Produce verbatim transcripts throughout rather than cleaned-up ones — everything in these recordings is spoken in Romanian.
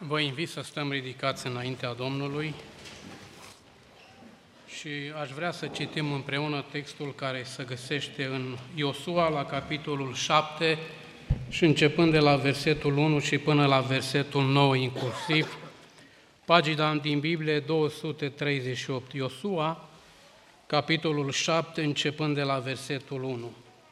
Vă invit să stăm ridicați înaintea Domnului și aș vrea să citim împreună textul care se găsește în Iosua, la capitolul șapte, și începând de la versetul unu și până la versetul nouă inclusiv, pagina din Biblie două sute treizeci și opt. Iosua, capitolul șapte, începând de la versetul unu.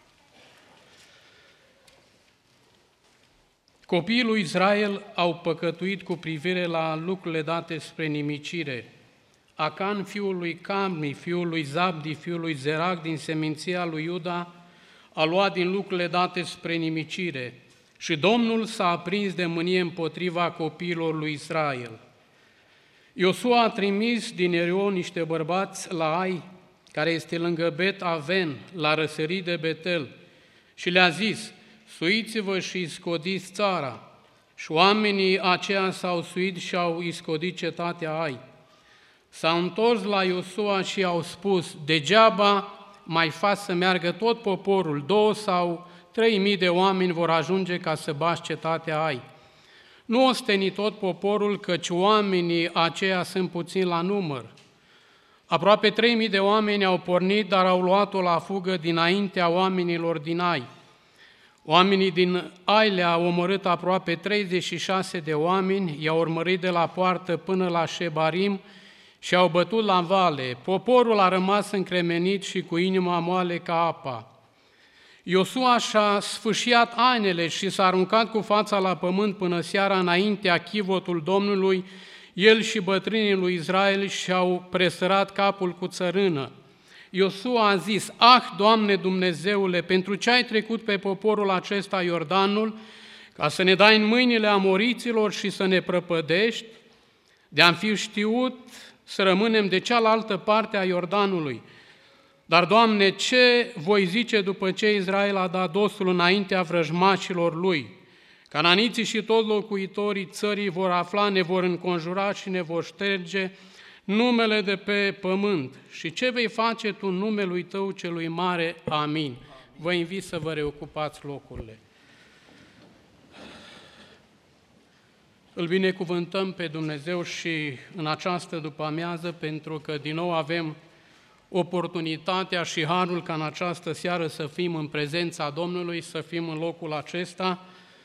Copiii lui Israel au păcătuit cu privire la lucrurile date spre nimicire. Acan, fiul lui Cammi, fiul lui Zabdi, fiul lui Zerac, din seminția lui Iuda, a luat din lucrurile date spre nimicire și Domnul s-a aprins de mânie împotriva copiilor lui Israel. Iosua a trimis din Erion niște bărbați la Ai, care este lângă Bet Aven, la răsărit de Betel, și le-a zis: suiți-vă și scodiți țara. Și oamenii aceia s-au suit și au iscodit cetatea Ai. S-au întors la Iosua și au spus: degeaba mai faci să meargă tot poporul, două sau trei mii de oameni vor ajunge ca să bași cetatea Ai. Nu osteni tot poporul, căci oamenii aceia sunt puțini la număr. Aproape trei mii de oameni au pornit, dar au luat-o la fugă dinaintea oamenilor din Ai. Oamenii din Ai le-au omorât aproape treizeci și șase de oameni, i-au urmărit de la poartă până la Șebarim și au bătut la vale. Poporul a rămas încremenit și cu inima moale ca apa. Iosua și-a sfâșiat hainele și s-a aruncat cu fața la pământ până seara înaintea chivotul Domnului. El și bătrânii lui Israel și-au presărat capul cu țărână. Iosua a zis: ah, Doamne Dumnezeule, pentru ce ai trecut pe poporul acesta Iordanul, ca să ne dai în mâinile amoriților și să ne prăpădești? De-am fi știut să rămânem de cealaltă parte a Iordanului. Dar, Doamne, ce voi zice după ce Israel a dat dosul înaintea vrăjmașilor lui? Cananiții și toți locuitorii țării vor afla, ne vor înconjura și ne vor șterge numele de pe pământ. Și ce vei face tu în numelui tău celui mare? Amin. Vă invit să vă reocupați locurile. Îl binecuvântăm pe Dumnezeu și în această după-amiază, pentru că din nou avem oportunitatea și harul ca în această seară să fim în prezența Domnului, să fim în locul acesta.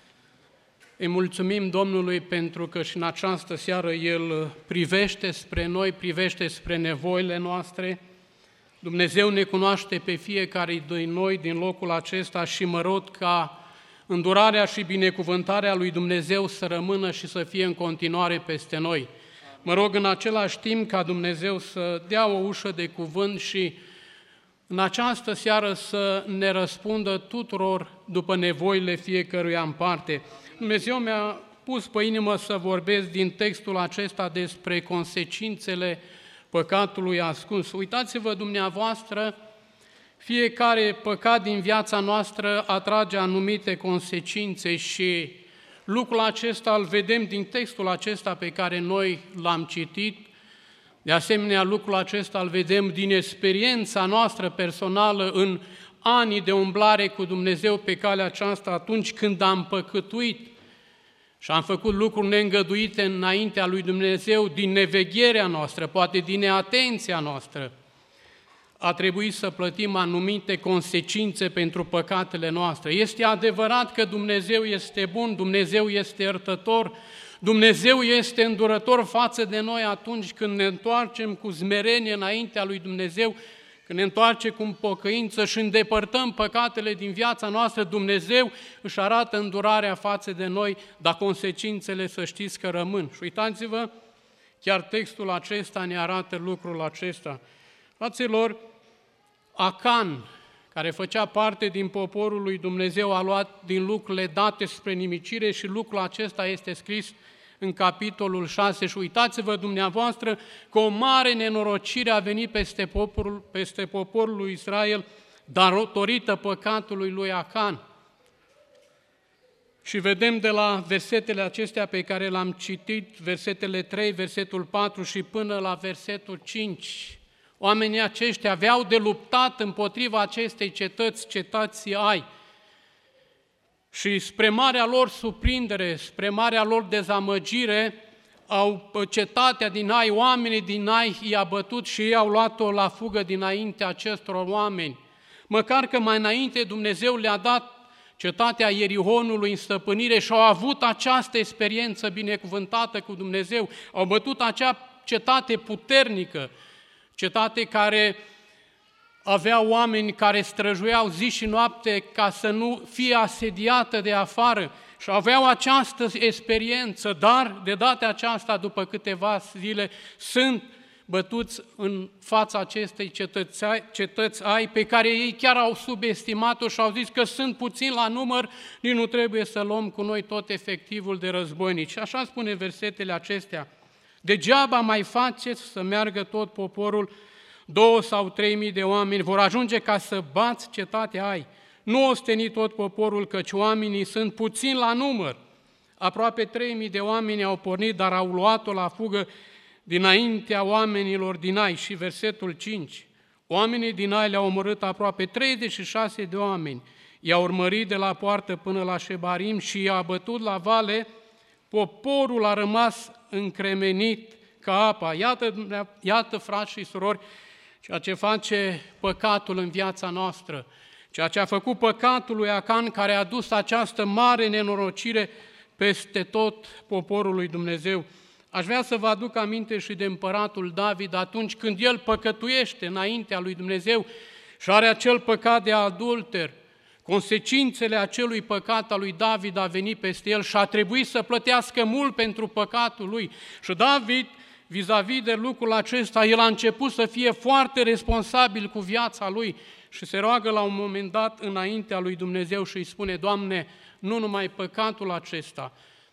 Îi mulțumim Domnului pentru că și în această seară El privește spre noi, privește spre nevoile noastre. Dumnezeu ne cunoaște pe fiecare din noi din locul acesta și mă rog ca îndurarea și binecuvântarea lui Dumnezeu să rămână și să fie în continuare peste noi. Mă rog în același timp ca Dumnezeu să dea o ușă de cuvânt și în această seară să ne răspundă tuturor după nevoile fiecăruia în parte. Dumnezeu mi-a pus pe inimă să vorbesc din textul acesta despre consecințele păcatului ascuns. Uitați-vă dumneavoastră, fiecare păcat din viața noastră atrage anumite consecințe și lucrul acesta îl vedem din textul acesta pe care noi l-am citit. De asemenea, lucrul acesta îl vedem din experiența noastră personală în anii de umblare cu Dumnezeu pe calea aceasta, atunci când am păcătuit și am făcut lucruri neîngăduite înaintea lui Dumnezeu, din nevegherea noastră, poate din neatenția noastră, a trebuit să plătim anumite consecințe pentru păcatele noastre. Este adevărat că Dumnezeu este bun, Dumnezeu este iertător, Dumnezeu este îndurător față de noi atunci când ne întoarcem cu smerenie înaintea lui Dumnezeu, când ne întoarcem cu pocăință și îndepărtăm păcatele din viața noastră. Dumnezeu își arată îndurarea față de noi, dar consecințele să știți că rămân. Și uitați-vă, chiar textul acesta ne arată lucrul acesta. Fraților, Acan, care făcea parte din poporul lui Dumnezeu, a luat din lucrurile date spre nimicire și lucrul acesta este scris în capitolul șase. Și uitați-vă dumneavoastră că o mare nenorocire a venit peste poporul, peste poporul lui Israel datorită păcatului lui Acan. Și vedem de la versetele acestea pe care le-am citit, versetele trei, versetul patru și până la versetul cinci, oamenii aceștia aveau de luptat împotriva acestei cetăți, cetății Ai. Și spre marea lor surprindere, spre marea lor dezamăgire, au cetatea din Ai, oamenii din Ai i-a bătut și ei au luat-o la fugă dinaintea acestor oameni. Măcar că mai înainte Dumnezeu le-a dat cetatea Ierihonului în stăpânire și au avut această experiență binecuvântată cu Dumnezeu, au bătut acea cetate puternică, cetate care avea oameni care străjuiau zi și noapte ca să nu fie asediată de afară și aveau această experiență, dar de data aceasta, după câteva zile, sunt bătuți în fața acestei cetăți, cetăți Ai, pe care ei chiar au subestimat-o și au zis că sunt puțini la număr, nici nu trebuie să luăm cu noi tot efectivul de războinici. Și așa spune versetele acestea: degeaba mai faceți să meargă tot poporul, două sau trei mii de oameni vor ajunge ca să bați cetatea Ai. Nu osteni tot poporul, căci oamenii sunt puțini la număr. Aproape trei mii de oameni au pornit, dar au luat-o la fugă dinaintea oamenilor din Ai. Și versetul cinci. Oamenii din Ai le-au omorât aproape treizeci și șase de oameni. I-au urmărit de la poartă până la Șebarim și i-a bătut la vale. Poporul a rămas încremenit ca apa. Iată, iată, frați și surori, ceea ce face păcatul în viața noastră, ceea ce a făcut păcatul lui Acan, care a dus această mare nenorocire peste tot poporul lui Dumnezeu. Aș vrea să vă aduc aminte și de împăratul David atunci când el păcătuiește înaintea lui Dumnezeu și are acel păcat de adulter. Consecințele acelui păcat al lui David a venit peste el și a trebuit să plătească mult pentru păcatul lui. Și David, vis-a-vis de lucrul acesta, el a început să fie foarte responsabil cu viața lui și se roagă la un moment dat înaintea lui Dumnezeu și îi spune: Doamne, nu numai păcatul acesta,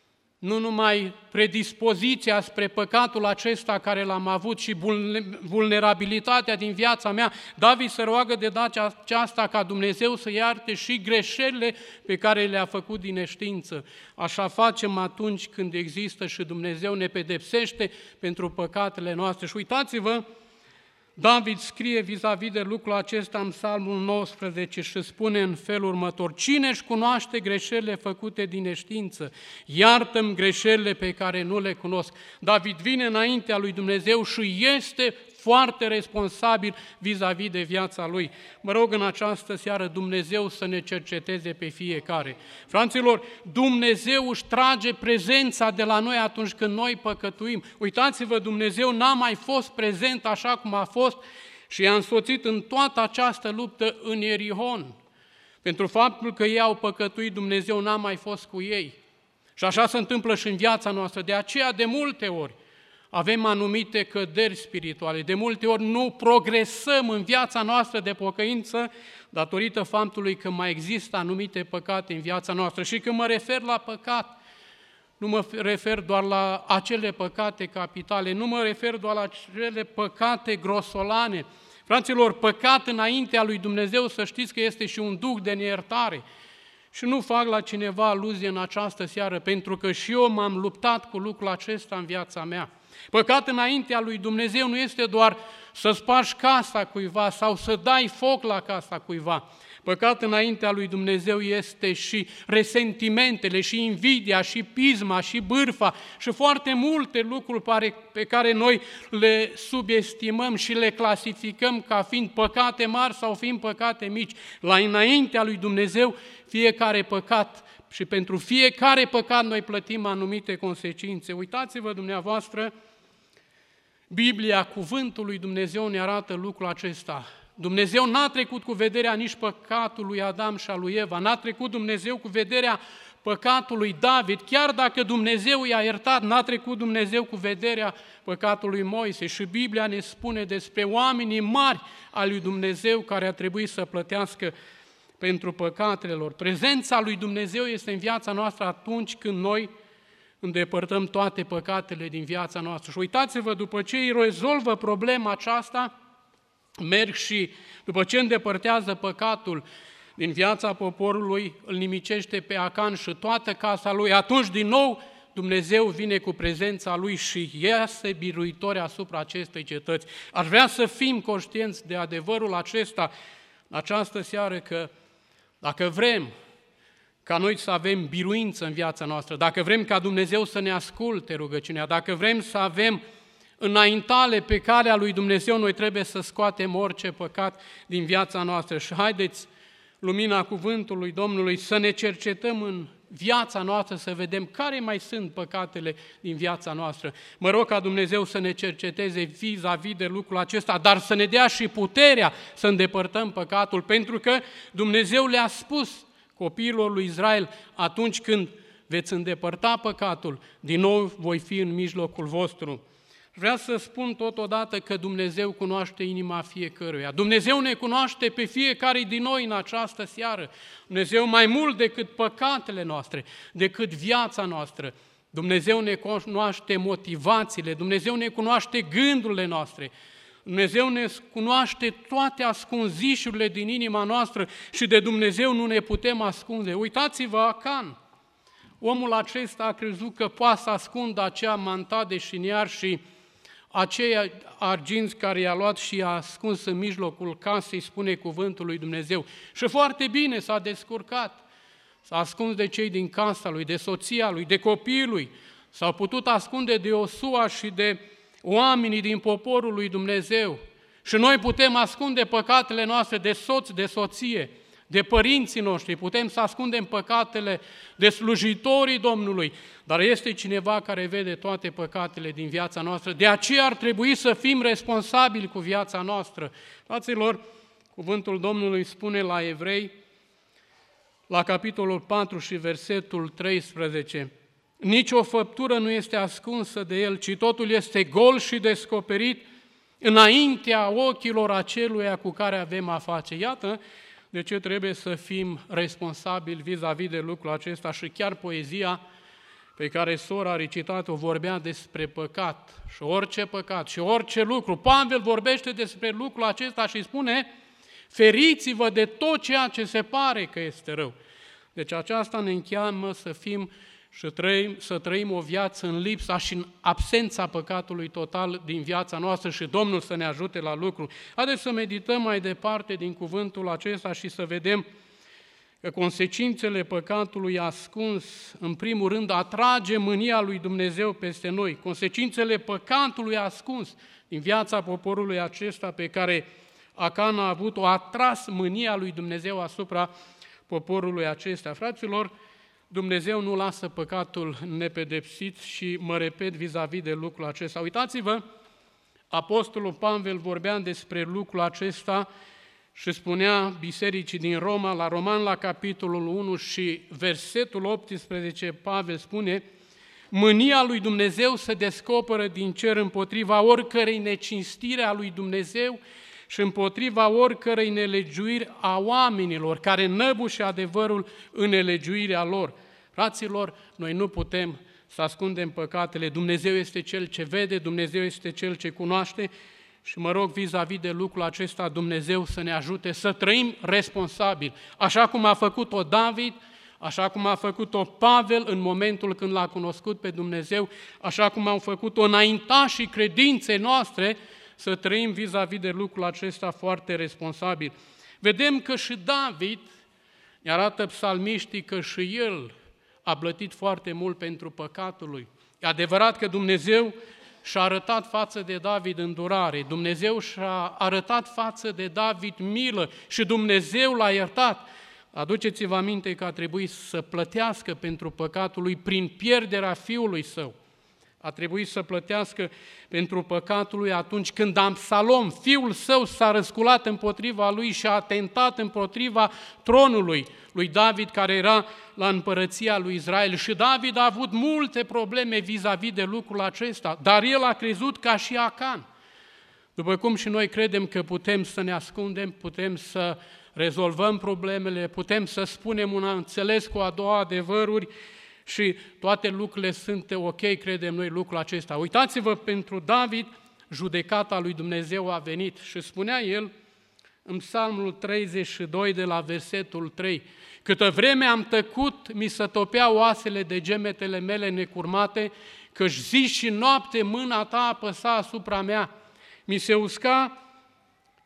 nu numai predispoziția spre păcatul acesta care l-am avut și vulnerabilitatea din viața mea, David se roagă de data aceasta ca Dumnezeu să iarte și greșelile pe care le-a făcut din neștiință. Așa facem atunci când există și Dumnezeu ne pedepsește pentru păcatele noastre. Și uitați-vă, David scrie vis-a-vis de lucrul acesta în Psalmul nouăsprezece și spune în felul următor: cine își cunoaște greșelile făcute din neștiință? Iartă-mi greșelile pe care nu le cunosc. David vine înaintea lui Dumnezeu și este foarte responsabil vis-a-vis de viața lui. Mă rog în această seară Dumnezeu să ne cerceteze pe fiecare. Fraților, Dumnezeu își trage prezența de la noi atunci când noi păcătuim. Uitați-vă, Dumnezeu n-a mai fost prezent așa cum a fost și i-a însoțit în toată această luptă în Ierihon. Pentru faptul că ei au păcătuit, Dumnezeu n-a mai fost cu ei. Și așa se întâmplă și în viața noastră. De aceea, de multe ori, avem anumite căderi spirituale. De multe ori nu progresăm în viața noastră de pocăință datorită faptului că mai există anumite păcate în viața noastră. Și când mă refer la păcat, nu mă refer doar la acele păcate capitale, nu mă refer doar la acele păcate grosolane. Fraților, păcat înaintea lui Dumnezeu, să știți că este și un duh de neiertare. Și nu fac la cineva aluzie în această seară, pentru că și eu m-am luptat cu lucrul acesta în viața mea. Păcat înaintea lui Dumnezeu nu este doar să spargi casa cuiva sau să dai foc la casa cuiva. Păcat înaintea lui Dumnezeu este și resentimentele, și invidia, și pisma, și bârfa, și foarte multe lucruri pe care noi le subestimăm și le clasificăm ca fiind păcate mari sau fiind păcate mici. La înaintea lui Dumnezeu, fiecare păcat și pentru fiecare păcat noi plătim anumite consecințe. Uitați-vă dumneavoastră, Biblia, cuvântul lui Dumnezeu ne arată lucrul acesta. Dumnezeu n-a trecut cu vederea nici păcatul lui Adam și al lui Eva, n-a trecut Dumnezeu cu vederea păcatului lui David, chiar dacă Dumnezeu i-a iertat, n-a trecut Dumnezeu cu vederea păcatului lui Moise. Și Biblia ne spune despre oamenii mari al lui Dumnezeu care a trebuit să plătească pentru păcatele lor. Prezența lui Dumnezeu este în viața noastră atunci când noi îndepărtăm toate păcatele din viața noastră. Și uitați-vă, după ce îi rezolvă problema aceasta, merg și, după ce îndepărtează păcatul din viața poporului, îl nimicește pe Acan și toată casa lui. Atunci, din nou, Dumnezeu vine cu prezența lui și iese biruitori asupra acestei cetăți. Aș vrea să fim conștienți de adevărul acesta în această seară, că dacă vrem ca noi să avem biruință în viața noastră, dacă vrem ca Dumnezeu să ne asculte rugăciunea, dacă vrem să avem înaintale pe calea lui Dumnezeu, noi trebuie să scoatem orice păcat din viața noastră. Și haideți, lumina cuvântului Domnului, să ne cercetăm în viața noastră, să vedem care mai sunt păcatele din viața noastră. Mă rog ca Dumnezeu să ne cerceteze vis-a-vis de lucrul acesta, dar să ne dea și puterea să îndepărtăm păcatul, pentru că Dumnezeu le-a spus copiilor lui Israel: atunci când veți îndepărta păcatul, din nou voi fi în mijlocul vostru. Vreau să spun totodată că Dumnezeu cunoaște inima fiecăruia. Dumnezeu ne cunoaște pe fiecare din noi în această seară. Dumnezeu mai mult decât păcatele noastre, decât viața noastră. Dumnezeu ne cunoaște motivațiile, Dumnezeu ne cunoaște gândurile noastre. Dumnezeu ne cunoaște toate ascunzișurile din inima noastră și de Dumnezeu nu ne putem ascunde. Uitați-vă Acan. Omul acesta a crezut că poate să ascundă acea manta de șiniar și aceia arginți care i-a luat și i-a ascuns în mijlocul casei, spune cuvântul lui Dumnezeu. Și foarte bine s-a descurcat. S-a ascuns de cei din casa lui, de soția lui, de copiii lui. S-au putut ascunde de Iosua și de oamenii din poporul lui Dumnezeu. Și noi putem ascunde păcatele noastre de soț, de soție, de părinții noștri, putem să ascundem păcatele de slujitorii Domnului, dar este cineva care vede toate păcatele din viața noastră. De aceea ar trebui să fim responsabili cu viața noastră. Fraților, cuvântul Domnului spune la Evrei, la capitolul patru și versetul treisprezece, nici o făptură nu este ascunsă de el, ci totul este gol și descoperit înaintea ochilor aceluia cu care avem a face. Iată de ce trebuie să fim responsabili vis-a-vis de lucrul acesta și chiar poezia pe care sora a recitat-o vorbea despre păcat și orice păcat și orice lucru. Pavel vorbește despre lucrul acesta și spune: feriți-vă de tot ceea ce se pare că este rău. Deci aceasta ne încheamă să fim și trăim, să trăim o viață în lipsa și în absența păcatului total din viața noastră și Domnul să ne ajute la lucru. Haideți să medităm mai departe din cuvântul acesta și să vedem că consecințele păcatului ascuns, în primul rând, atrage mânia lui Dumnezeu peste noi. Consecințele păcatului ascuns din viața poporului acesta pe care Acan a avut-o, a atras mânia lui Dumnezeu asupra poporului acesta. Fraților, Dumnezeu nu lasă păcatul nepedepsit și mă repet vis-a-vis de lucrul acesta. Uitați-vă, Apostolul Pavel vorbea despre lucrul acesta și spunea bisericii din Roma, la Roman, la capitolul unu și versetul optsprezece, Pavel spune: mânia lui Dumnezeu se descoperă din cer împotriva oricărei necinstire a lui Dumnezeu și împotriva oricărei nelegiuiri a oamenilor care năbușe adevărul în nelegiuirea lor. Fraților, noi nu putem să ascundem păcatele. Dumnezeu este Cel ce vede, Dumnezeu este Cel ce cunoaște și mă rog vis-a-vis de lucrul acesta Dumnezeu să ne ajute să trăim responsabil, așa cum a făcut-o David, așa cum a făcut-o Pavel în momentul când l-a cunoscut pe Dumnezeu, așa cum au făcut-o înaintașii credinței noastre, să trăim vis-a-vis de lucrul acesta foarte responsabil. Vedem că și David, ne arată psalmiștii că și el a plătit foarte mult pentru păcatul lui. E adevărat că Dumnezeu și-a arătat față de David îndurare, Dumnezeu și-a arătat față de David milă și Dumnezeu l-a iertat. Aduceți-vă aminte că a trebuit să plătească pentru păcatul lui prin pierderea fiului său. A trebuit să plătească pentru păcatul lui atunci când Absalom, fiul său, s-a răsculat împotriva lui și a atentat împotriva tronului lui David, care era la împărăția lui Israel. Și David a avut multe probleme vis-a-vis de lucrul acesta, dar el a crezut ca și Acan. După cum și noi credem că putem să ne ascundem, putem să rezolvăm problemele, putem să spunem un înțeles cu a doua adevăruri, și toate lucrurile sunt ok, credem noi lucrul acesta. Uitați-vă, pentru David, judecata lui Dumnezeu a venit și spunea el în Psalmul treizeci și doi de la versetul trei: câtă vreme am tăcut, mi se topeau oasele de gemetele mele necurmate, căci zi și noapte mâna ta apăsa asupra mea. Mi se usca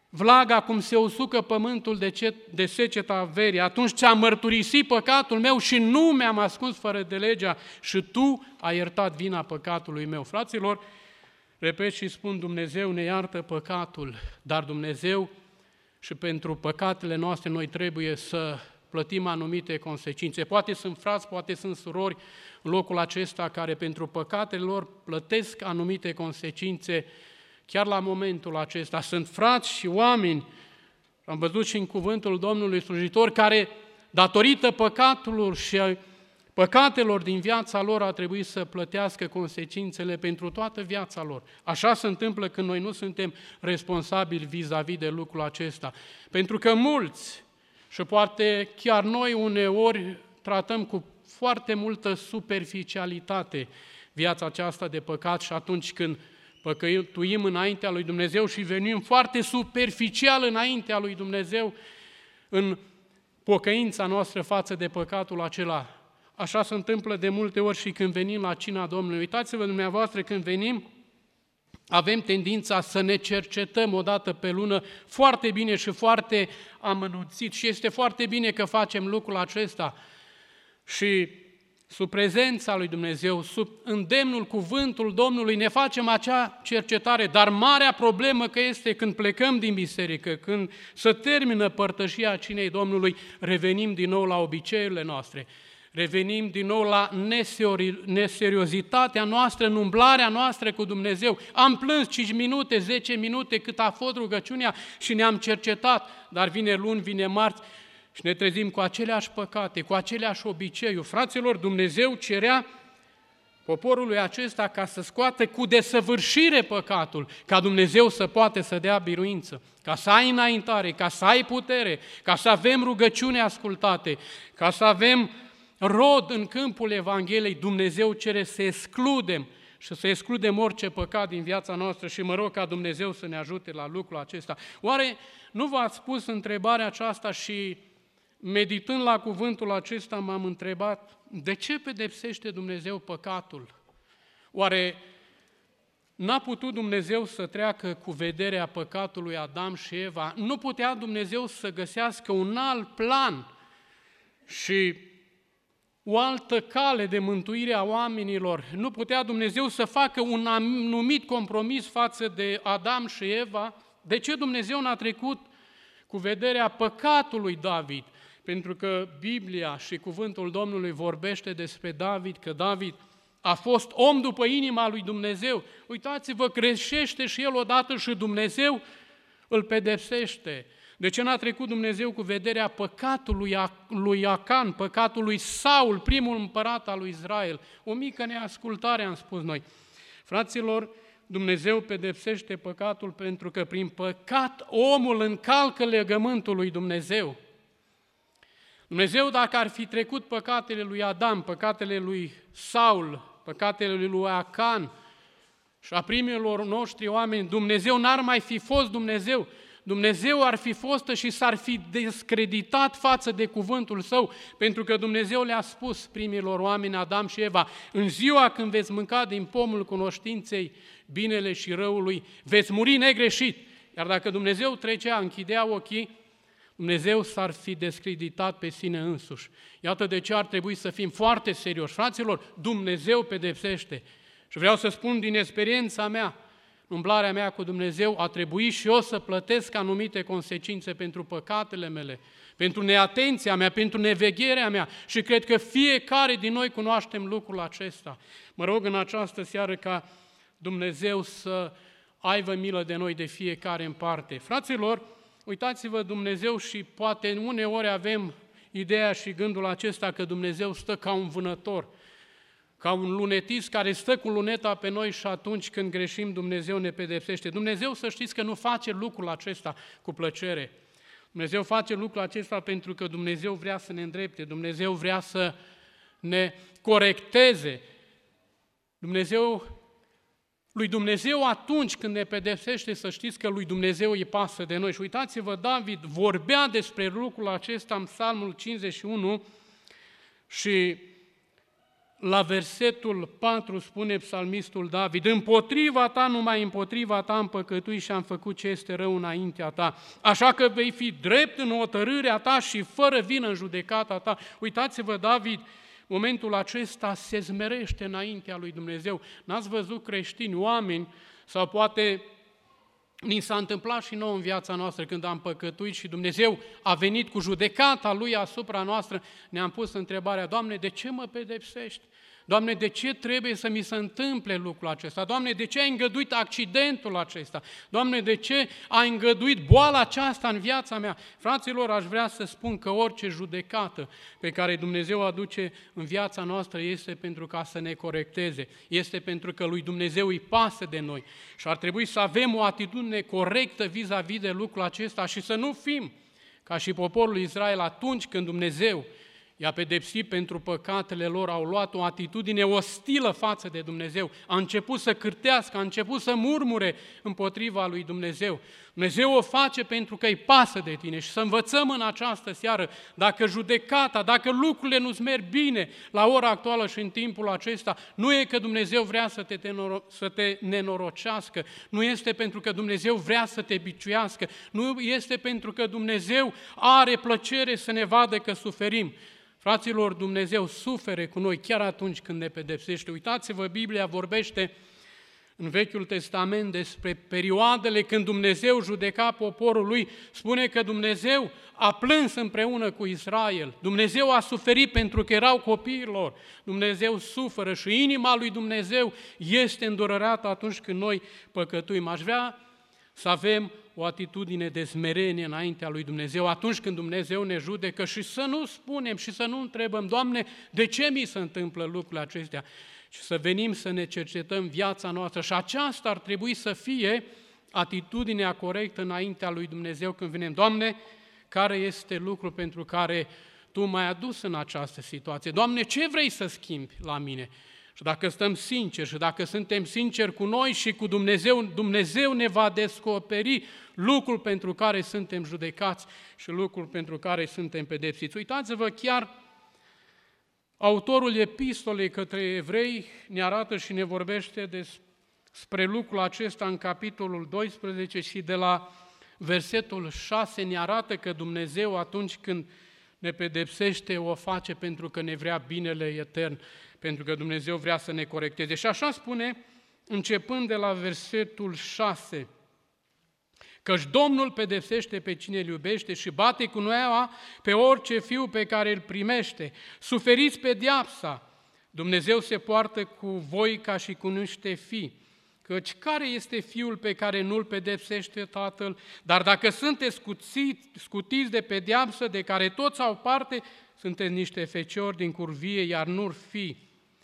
vlaga cum se usucă pământul de, ce, de seceta verii, atunci ce am mărturisit păcatul meu și nu mi-am ascuns fără de legea și Tu ai iertat vina păcatului meu. Fraților, repet și spun, Dumnezeu ne iartă păcatul, dar Dumnezeu și pentru păcatele noastre noi trebuie să plătim anumite consecințe. Poate sunt frați, poate sunt surori în locul acesta care pentru păcatele lor plătesc anumite consecințe chiar la momentul acesta. Sunt frați și oameni, am văzut și în cuvântul Domnului slujitor, care datorită păcatelor și păcatelor din viața lor a trebuit să plătească consecințele pentru toată viața lor. Așa se întâmplă când noi nu suntem responsabili vis-a-vis de lucrul acesta. Pentru că mulți, și poate chiar noi uneori tratăm cu foarte multă superficialitate viața aceasta de păcat și atunci când păcătuim înaintea lui Dumnezeu și venim foarte superficial înaintea lui Dumnezeu în pocăința noastră față de păcatul acela. Așa se întâmplă de multe ori și când venim la cina Domnului. Uitați-vă dumneavoastră, când venim, avem tendința să ne cercetăm o dată pe lună foarte bine și foarte amănunțit și este foarte bine că facem lucrul acesta. Și sub prezența lui Dumnezeu, sub îndemnul cuvântul Domnului, ne facem acea cercetare, dar marea problemă că este când plecăm din biserică, când se termină părtășia cinei Domnului, revenim din nou la obiceiurile noastre, revenim din nou la neseriozitatea noastră, în umblarea noastră cu Dumnezeu. Am plâns cinci minute, zece minute cât a fost rugăciunea și ne-am cercetat, dar vine luni, vine marți, și ne trezim cu aceleași păcate, cu aceleași obiceiuri. Fraților, Dumnezeu cerea poporului acesta ca să scoată cu desăvârșire păcatul, ca Dumnezeu să poate să dea biruință, ca să ai înaintare, ca să ai putere, ca să avem rugăciune ascultate, ca să avem rod în câmpul Evangheliei. Dumnezeu cere să excludem și să excludem orice păcat din viața noastră și mă rog ca Dumnezeu să ne ajute la lucrul acesta. Oare nu v-ați pus întrebarea aceasta și meditând la cuvântul acesta m-am întrebat, de ce pedepsește Dumnezeu păcatul? Oare n-a putut Dumnezeu să treacă cu vederea păcatului Adam și Eva? Nu putea Dumnezeu să găsească un alt plan și o altă cale de mântuire a oamenilor? Nu putea Dumnezeu să facă un anumit compromis față de Adam și Eva? De ce Dumnezeu n-a trecut cu vederea păcatului David? Pentru că Biblia și cuvântul Domnului vorbește despre David, că David a fost om după inima lui Dumnezeu. Uitați-vă, greșește și el odată și Dumnezeu îl pedepsește. De ce n-a trecut Dumnezeu cu vederea păcatului lui Acan, păcatul lui Saul, primul împărat al lui Israel? O mică neascultare, am spus noi. Fraților, Dumnezeu pedepsește păcatul pentru că prin păcat omul încalcă legământul lui Dumnezeu. Dumnezeu, dacă ar fi trecut păcatele lui Adam, păcatele lui Saul, păcatele lui Acan și a primilor noștri oameni, Dumnezeu n-ar mai fi fost Dumnezeu. Dumnezeu ar fi fost și s-ar fi descreditat față de cuvântul Său, pentru că Dumnezeu le-a spus primilor oameni, Adam și Eva, în ziua când veți mânca din pomul cunoștinței binele și răului, veți muri negreșit. Iar dacă Dumnezeu trecea, închidea ochii, Dumnezeu s-ar fi descreditat pe sine însuși. Iată de ce ar trebui să fim foarte serioși. Fraților, Dumnezeu pedepsește. Și vreau să spun din experiența mea, umblarea mea cu Dumnezeu, a trebuit și eu să plătesc anumite consecințe pentru păcatele mele, pentru neatenția mea, pentru nevegherea mea și cred că fiecare din noi cunoaștem lucrul acesta. Mă rog în această seară ca Dumnezeu să aibă milă de noi de fiecare în parte. Fraților, uitați-vă, Dumnezeu, și poate uneori avem ideea și gândul acesta că Dumnezeu stă ca un vânător, ca un lunetist care stă cu luneta pe noi și atunci când greșim Dumnezeu ne pedepsește. Dumnezeu, să știți că nu face lucrul acesta cu plăcere. Dumnezeu face lucrul acesta pentru că Dumnezeu vrea să ne îndrepte, Dumnezeu vrea să ne corecteze. Dumnezeu, lui Dumnezeu atunci când ne pedepsește, să știți că lui Dumnezeu îi pasă de noi. Și uitați-vă, David vorbea despre lucrul acesta în Psalmul cincizeci și unu și la versetul patru spune psalmistul David: împotriva ta, numai împotriva ta am păcătuit și am făcut ce este rău înaintea ta. Așa că vei fi drept în hotărârea ta și fără vină în judecata ta. Uitați-vă, David, momentul acesta se zmerește înaintea lui Dumnezeu. N-ați văzut creștini, oameni, sau poate ni s-a întâmplat și nouă în viața noastră când am păcătuit și Dumnezeu a venit cu judecata Lui asupra noastră, ne-am pus întrebarea: Doamne, de ce mă pedepsești? Doamne, de ce trebuie să mi se întâmple lucrul acesta? Doamne, de ce ai îngăduit accidentul acesta? Doamne, de ce ai îngăduit boala aceasta în viața mea? Fraților, aș vrea să spun că orice judecată pe care Dumnezeu o aduce în viața noastră este pentru ca să ne corecteze, este pentru că lui Dumnezeu îi pasă de noi și ar trebui să avem o atitudine corectă vis-a-vis de lucrul acesta și să nu fim ca și poporul Israel atunci când Dumnezeu i-a pedepsit pentru păcatele lor, au luat o atitudine ostilă față de Dumnezeu, a început să cârtească, a început să murmure împotriva lui Dumnezeu. Dumnezeu o face pentru că îi pasă de tine și să învățăm în această seară, dacă judecata, dacă lucrurile nu-ți merg bine la ora actuală și în timpul acesta, nu e că Dumnezeu vrea să te, tenoro- să te nenorocească, nu este pentru că Dumnezeu vrea să te biciuiască, nu este pentru că Dumnezeu are plăcere să ne vadă că suferim. Fraților, Dumnezeu sufere cu noi chiar atunci când ne pedepsește. Uitați-vă, Biblia vorbește în Vechiul Testament despre perioadele când Dumnezeu judeca poporul lui, spune că Dumnezeu a plâns împreună cu Israel, Dumnezeu a suferit pentru că erau copiii lor, Dumnezeu suferă și inima lui Dumnezeu este îndurărată atunci când noi păcătuim. Aș vrea să avem o atitudine de smerenie înaintea lui Dumnezeu atunci când Dumnezeu ne judecă și să nu spunem și să nu întrebăm: Doamne, de ce mi se întâmplă lucrurile acestea? Și să venim să ne cercetăm viața noastră și aceasta ar trebui să fie atitudinea corectă înaintea lui Dumnezeu când venim: Doamne, care este lucrul pentru care Tu m-ai adus în această situație? Doamne, ce vrei să schimbi la mine? Și dacă stăm sinceri și dacă suntem sinceri cu noi și cu Dumnezeu, Dumnezeu ne va descoperi lucrul pentru care suntem judecați și lucrul pentru care suntem pedepsiți. Uitați-vă, chiar autorul epistolei către evrei ne arată și ne vorbește despre lucrul acesta în capitolul doisprezece și de la versetul șase ne arată că Dumnezeu atunci când ne pedepsește o face pentru că ne vrea binele etern, pentru că Dumnezeu vrea să ne corecteze. Și așa spune, începând de la versetul șase, căci Domnul pedepsește pe cine îl iubește și bate cu noaua pe orice fiu pe care îl primește. Suferiți pedeapsa, Dumnezeu se poartă cu voi ca și cu niște fii. Căci care este fiul pe care nu-l pedepsește tatăl? Dar dacă sunteți scuțiți, scutiți de pedeapsă de care toți au parte, sunteți niște feciori din curvie, iar nu fi.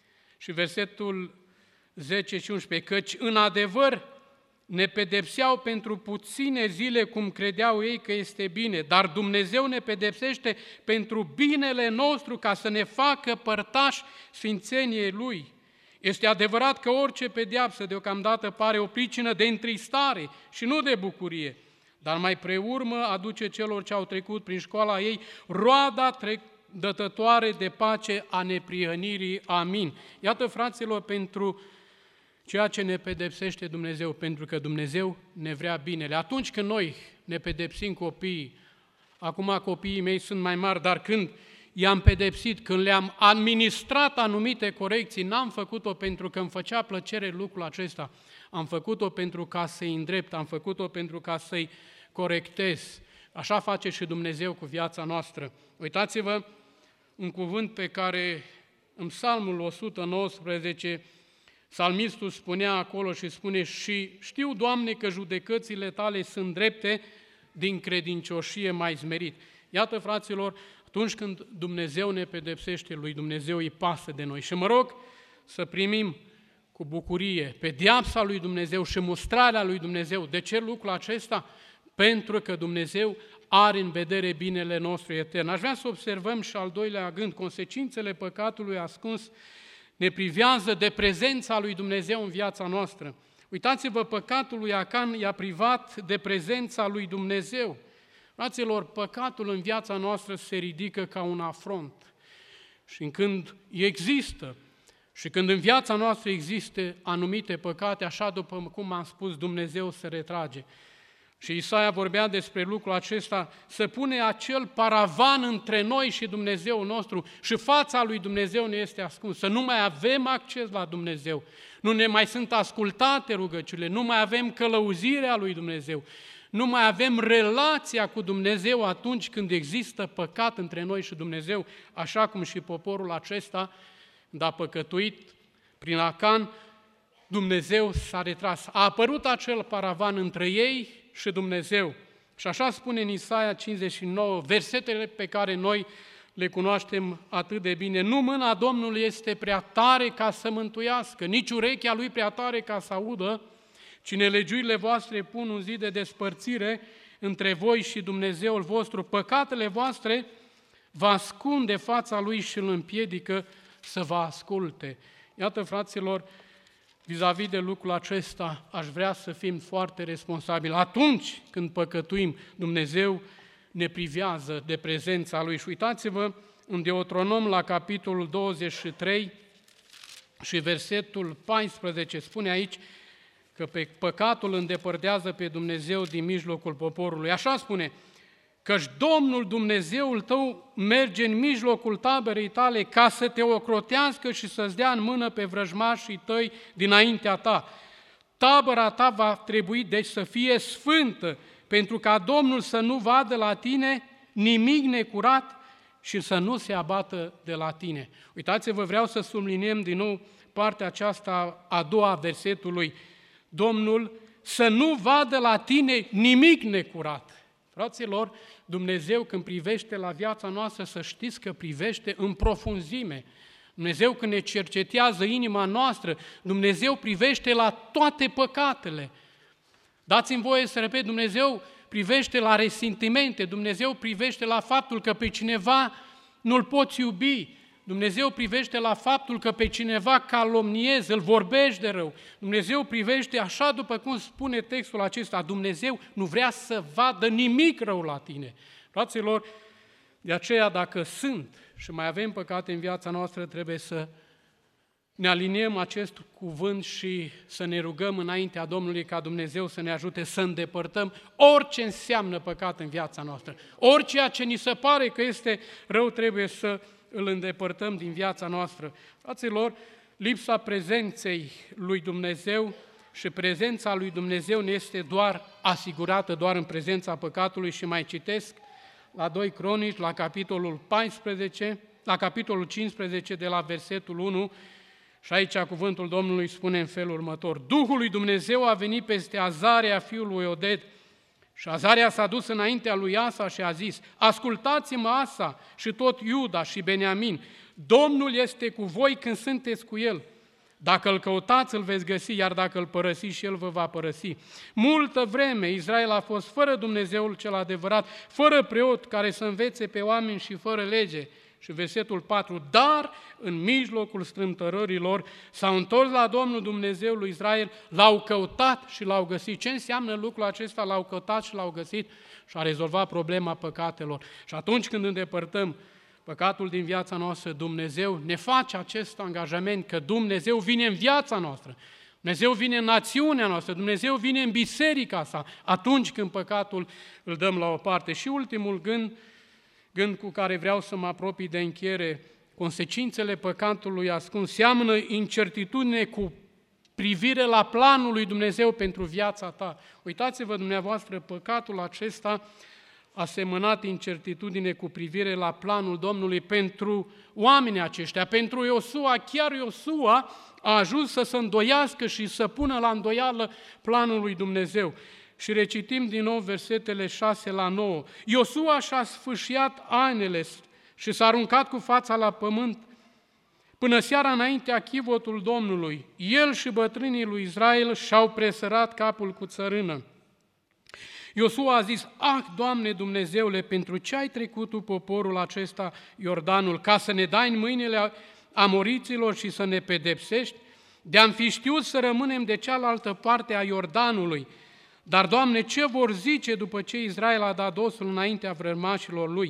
Și versetul zece și unsprezece, căci în adevăr ne pedepseau pentru puține zile cum credeau ei că este bine, dar Dumnezeu ne pedepsește pentru binele nostru ca să ne facă părtași sfințeniei Lui. Este adevărat că orice pedeapsă deocamdată pare o pricină de întristare și nu de bucurie, dar mai preurmă aduce celor ce au trecut prin școala ei roada dătătoare de pace a neprihănirii. Amin. Iată, fraților, pentru ceea ce ne pedepsește Dumnezeu, pentru că Dumnezeu ne vrea binele. Atunci când noi ne pedepsim copiii, acum copiii mei sunt mai mari, dar când i-am pedepsit, când le-am administrat anumite corecții, n-am făcut-o pentru că îmi făcea plăcere lucrul acesta, am făcut-o pentru ca să-i îndrept, am făcut-o pentru ca să-i corectez. Așa face și Dumnezeu cu viața noastră. Uitați-vă un cuvânt pe care în Psalmul o sută nouăsprezece psalmistul spunea acolo și spune: și știu, Doamne, că judecățile Tale sunt drepte, din credincioșie mai zmerit. Iată, fraților, atunci când Dumnezeu ne pedepsește, lui Dumnezeu îi pasă de noi. Și mă rog să primim cu bucurie pedeapsa lui Dumnezeu și mustrarea lui Dumnezeu. De ce lucrul acesta? Pentru că Dumnezeu are în vedere binele nostru etern. Aș vrea să observăm și al doilea gând, consecințele păcatului ascuns ne privează de prezența lui Dumnezeu în viața noastră. Uitați-vă, păcatul lui Acan i-a privat de prezența lui Dumnezeu. Fraților, păcatul în viața noastră se ridică ca un afront. Și când există Și când în viața noastră există anumite păcate, așa după cum am spus, Dumnezeu se retrage. Și Isaia vorbea despre lucrul acesta, să pune acel paravan între noi și Dumnezeu nostru și fața lui Dumnezeu ne este ascunsă. Nu mai avem acces la Dumnezeu, nu ne mai sunt ascultate rugăciunile, nu mai avem călăuzirea lui Dumnezeu, nu mai avem relația cu Dumnezeu atunci când există păcat între noi și Dumnezeu, așa cum și poporul acesta, când a păcătuit prin Acan, Dumnezeu s-a retras. A apărut acel paravan între ei și Dumnezeu. Și așa spune în Isaia cincizeci și nouă, versetele pe care noi le cunoaștem atât de bine. Nu mâna Domnului este prea tare ca să mântuiască, nici urechea Lui prea tare ca să audă, ci nelegiurile voastre pun un zid de despărțire între voi și Dumnezeul vostru. Păcatele voastre vă ascunde fața Lui și îl împiedică să vă asculte. Iată, fraților, vis-a-vis de lucrul acesta, aș vrea să fim foarte responsabili. Atunci când păcătuim, Dumnezeu ne privează de prezența Lui. Și uitați-vă în Deuteronom la capitolul douăzeci și trei și versetul paisprezece, spune aici că pe păcatul îndepărtează pe Dumnezeu din mijlocul poporului. Așa spune, căci Domnul Dumnezeul tău merge în mijlocul taberei tale ca să te ocrotească și să-ți dea în mână pe vrăjmașii tăi dinaintea ta. Tabăra ta va trebui deci să fie sfântă, pentru ca Domnul să nu vadă la tine nimic necurat și să nu se abată de la tine. Uitați-vă, vreau să subliniem din nou partea aceasta a doua a versetului. Domnul să nu vadă la tine nimic necurat. Fraților, Dumnezeu când privește la viața noastră, să știți că privește în profunzime. Dumnezeu când ne cercetează inima noastră, Dumnezeu privește la toate păcatele. Dați-mi voie să repet, Dumnezeu privește la resentimente, Dumnezeu privește la faptul că pe cineva nu-l poți iubi, Dumnezeu privește la faptul că pe cineva calomniezi, îl vorbești de rău. Dumnezeu privește așa după cum spune textul acesta, Dumnezeu nu vrea să vadă nimic rău la tine. Fraților, de aceea dacă sunt și mai avem păcate în viața noastră, trebuie să ne aliniem acest cuvânt și să ne rugăm înaintea Domnului ca Dumnezeu să ne ajute să îndepărtăm orice înseamnă păcat în viața noastră. Orice ce ni se pare că este rău trebuie să îl îndepărtăm din viața noastră. Fraților, lipsa prezenței lui Dumnezeu și prezența lui Dumnezeu ne este doar asigurată doar în prezența păcatului și mai citesc la doi Cronici, la capitolul paisprezece, la capitolul cincisprezece de la versetul unu, și aici cuvântul Domnului spune în felul următor: Duhul lui Dumnezeu a venit peste Azaria, fiul lui Oded, și Azaria s-a dus înaintea lui Asa și a zis: Ascultați-mă, Asa și tot Iuda și Beniamin, Domnul este cu voi când sunteți cu El. Dacă îl căutați, îl veți găsi, iar dacă îl părăsiți, și el vă va părăsi. Multă vreme Israel a fost fără Dumnezeul cel adevărat, fără preot care să învețe pe oameni și fără lege. Și versetul patru, dar în mijlocul strâmtorărilor s-au întors la Domnul Dumnezeul lui Israel, l-au căutat și l-au găsit. Ce înseamnă lucrul acesta? L-au căutat și l-au găsit și a rezolvat problema păcatelor. Și atunci când îndepărtăm păcatul din viața noastră, Dumnezeu ne face acest angajament că Dumnezeu vine în viața noastră, Dumnezeu vine în națiunea noastră, Dumnezeu vine în biserica sa atunci când păcatul îl dăm la o parte. Și ultimul gând, gând cu care vreau să mă apropii de încheiere, consecințele păcatului ascuns seamănă incertitudine cu privire la planul lui Dumnezeu pentru viața ta. Uitați-vă dumneavoastră, păcatul acesta a semănat incertitudine cu privire la planul Domnului pentru oamenii aceștia, pentru Iosua. Chiar Iosua a ajuns să se îndoiască și să pună la îndoială planul lui Dumnezeu. Și recitim din nou versetele șase la nouă. Iosua și-a sfâșiat ainele și s-a aruncat cu fața la pământ până seara înaintea chivotul Domnului. El și bătrânii lui Israel și-au presărat capul cu țărână. Iosua a zis: Ah, Doamne Dumnezeule, pentru ce ai trecut tu poporul acesta Iordanul, ca să ne dai în mâinile amoriților și să ne pedepsești? De-am fi știut să rămânem de cealaltă parte a Iordanului. Dar, Doamne, ce vor zice după ce Israel a dat dosul înaintea vrăjmașilor lui?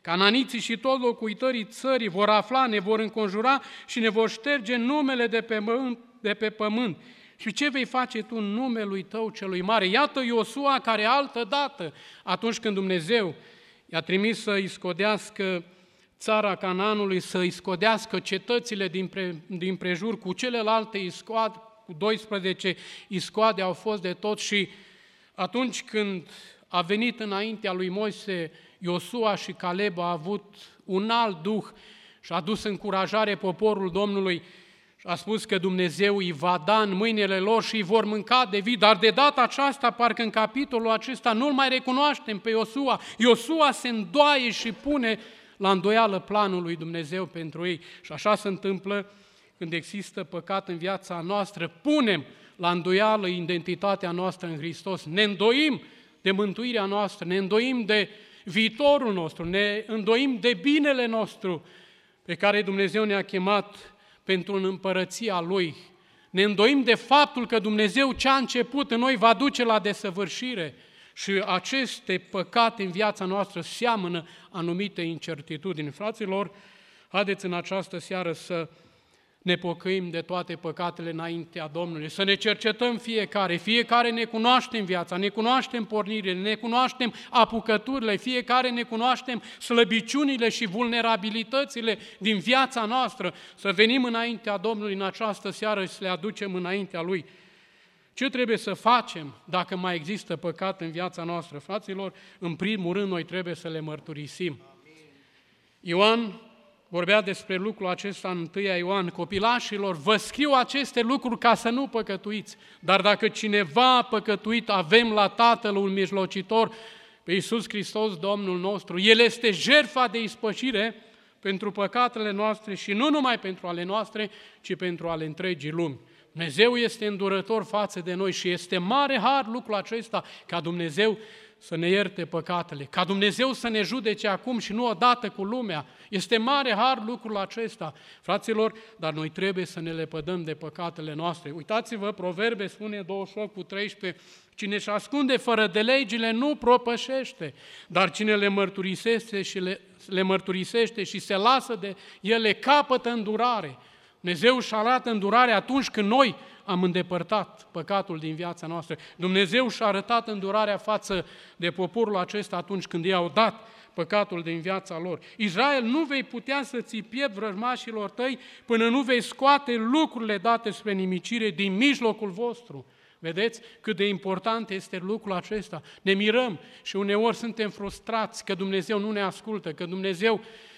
Cananiții și toți locuitorii țării vor afla, ne vor înconjura și ne vor șterge numele de pe pământ. De pe pământ. Și ce vei face tu în numelui tău celui mare? Iată Iosua care altă dată, atunci când Dumnezeu i-a trimis să îi scodească țara Canaanului, să îi scodească cetățile din, pre, din prejur, cu celelalte iscoade, cu doisprezece iscoade au fost de tot și atunci când a venit înaintea lui Moise, Iosua și Caleb a avut un alt duh și a dus încurajare poporul Domnului și a spus că Dumnezeu îi va da în mâinile lor și îi vor mânca de vii, dar de data aceasta, parcă în capitolul acesta, nu-l mai recunoaștem pe Iosua. Iosua se îndoaie și pune la îndoială planul lui Dumnezeu pentru ei. Și așa se întâmplă când există păcat în viața noastră, punem la îndoială identitatea noastră în Hristos, ne îndoim de mântuirea noastră, ne îndoim de viitorul nostru, ne îndoim de binele nostru pe care Dumnezeu ne-a chemat pentru în împărăția Lui. Ne îndoim de faptul că Dumnezeu ce a început în noi va duce la desăvârșire și aceste păcate în viața noastră seamănă anumite incertitudini. Fraților, haideți în această seară să ne pocăim de toate păcatele înaintea Domnului, să ne cercetăm fiecare, fiecare ne cunoaștem viața, ne cunoaștem pornirile, ne cunoaștem apucăturile, fiecare ne cunoaștem slăbiciunile și vulnerabilitățile din viața noastră, să venim înaintea Domnului în această seară și să le aducem înaintea Lui. Ce trebuie să facem dacă mai există păcat în viața noastră, fraților? În primul rând, noi trebuie să le mărturisim. Ioan vorbea despre lucrul acesta în întâia Ioan, copilașilor, vă scriu aceste lucruri ca să nu păcătuiți, dar dacă cineva a păcătuit, avem la Tatăl un mijlocitor, pe Iisus Hristos, Domnul nostru. El este jertfa de ispășire pentru păcatele noastre și nu numai pentru ale noastre, ci pentru ale întregii lumi. Dumnezeu este îndurător față de noi și este mare har lucrul acesta, ca Dumnezeu să ne ierte păcatele, ca Dumnezeu să ne judece acum și nu odată cu lumea. Este mare har lucrul acesta, fraților, dar noi trebuie să ne lepădăm de păcatele noastre. Uitați-vă, Proverbe spune douăzeci și opt cu treisprezece, cine își ascunde fără de legile nu propășește, dar cine le mărturisește și, le, le mărturisește și se lasă de ele capătă îndurare. Dumnezeu își arată îndurare atunci când noi am îndepărtat păcatul din viața noastră. Dumnezeu și-a arătat îndurarea față de poporul acesta atunci când i-au dat păcatul din viața lor. Israel, nu vei putea să ții piept vrăjmașilor tăi până nu vei scoate lucrurile date spre nimicire din mijlocul vostru. Vedeți cât de important este lucrul acesta? Ne mirăm și uneori suntem frustrați că Dumnezeu nu ne ascultă, că Dumnezeu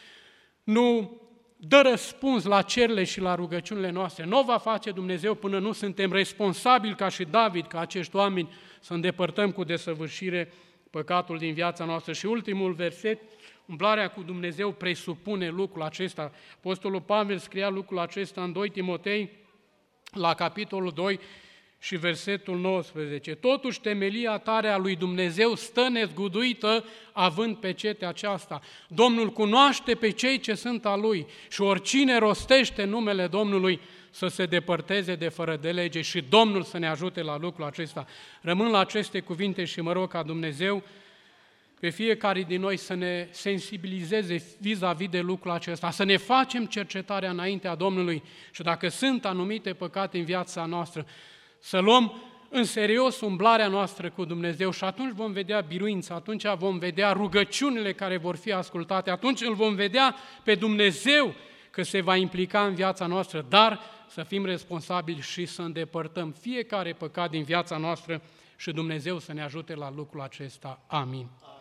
nu dă răspuns la cererile și la rugăciunile noastre. Nu o va face Dumnezeu până nu suntem responsabili ca și David, ca acești oameni, să îndepărtăm cu desăvârșire păcatul din viața noastră. Și ultimul verset, umblarea cu Dumnezeu presupune lucrul acesta. Apostolul Pavel scria lucrul acesta în doi Timotei, la capitolul doi și versetul nouăsprezece. Totuși temelia tare a lui Dumnezeu stă nezguduită având pecetea aceasta. Domnul cunoaște pe cei ce sunt a Lui și oricine rostește numele Domnului să se depărteze de fără de lege și Domnul să ne ajute la lucrul acesta. Rămân la aceste cuvinte și mă rog ca Dumnezeu pe fiecare din noi să ne sensibilizeze vis-a-vis de lucrul acesta, să ne facem cercetarea înaintea Domnului și dacă sunt anumite păcate în viața noastră, să luăm în serios umblarea noastră cu Dumnezeu și atunci vom vedea biruința, atunci vom vedea rugăciunile care vor fi ascultate, atunci îl vom vedea pe Dumnezeu că se va implica în viața noastră, dar să fim responsabili și să îndepărtăm fiecare păcat din viața noastră și Dumnezeu să ne ajute la lucrul acesta. Amin.